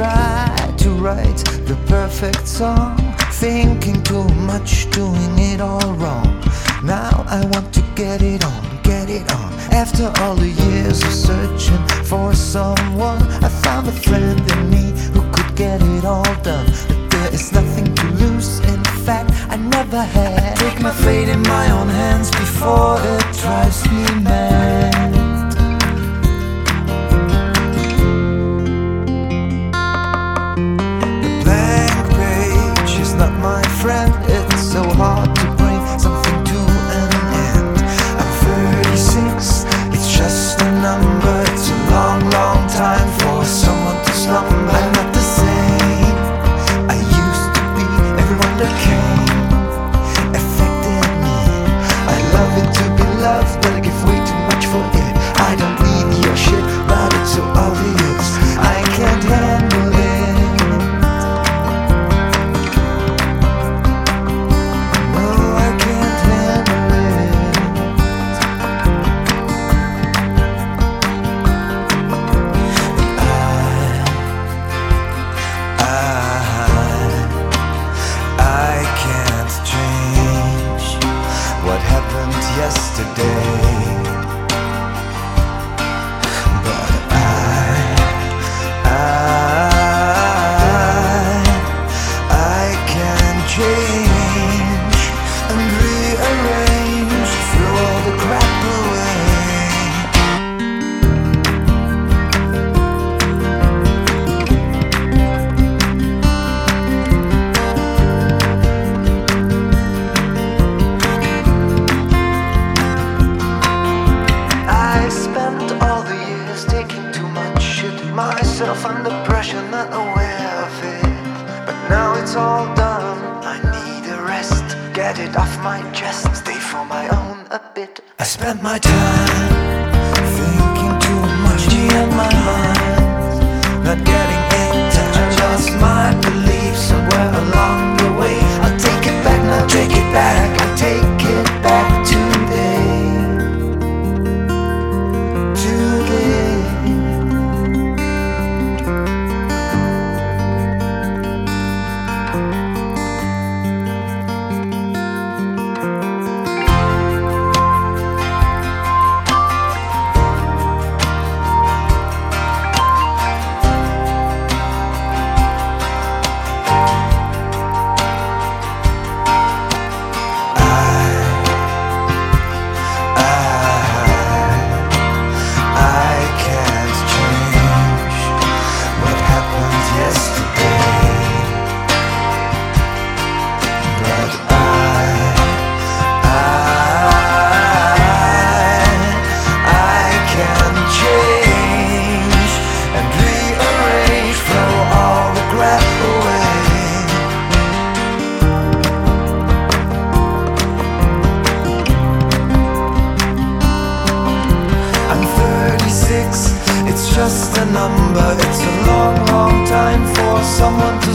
try to write the perfect song, thinking too much, doing it all wrong. Now I want to get it on, get it on. After all the years of searching for someone, I found a friend in me who could get it all done. But there is nothing to lose, in fact I never had. I take my fate in my own hands before it drives me mad. Not my friend, it's so hard to bring something to an end. I'm 36, it's just a number. It's a long, long time for someone to slumber. I'm not the same I used to be. Everyone that came affected me. I love it to be loved, but I give way too much for it. I don't need your shit, but it's so obvious I can't handle it. Yesterday, but I can change and rearrange, throw all the crap away. Myself under pressure, not aware of it. But now it's all done, I need a rest. Get it off my chest, stay for my own a bit. I spent my time thinking too much in my mind, not getting in touch. I lost my belief somewhere along the way. I'll take it back, now take it back. I'll take it back today. It's just a number, it's a long, long time for someone to